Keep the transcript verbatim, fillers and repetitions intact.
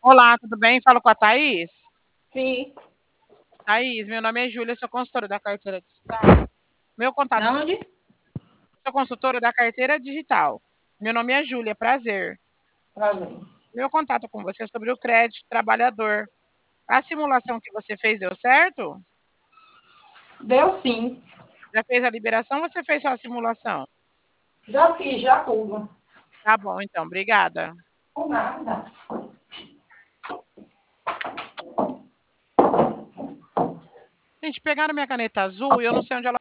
Olá, tudo bem? Falo com a Thaís? Sim. Thaís, meu nome é Júlia, sou consultora da carteira digital. Meu contato. Da onde? Sou consultora da carteira digital. Meu nome é Júlia, prazer. Prazer. Meu contato com você é sobre o crédito trabalhador. A simulação que você fez deu certo? Deu sim. Já fez a liberação ou você fez só a simulação? Já fiz, já tudo. Tá bom, então, obrigada. Por nada. Gente, pegaram minha caneta azul e eu não sei onde ela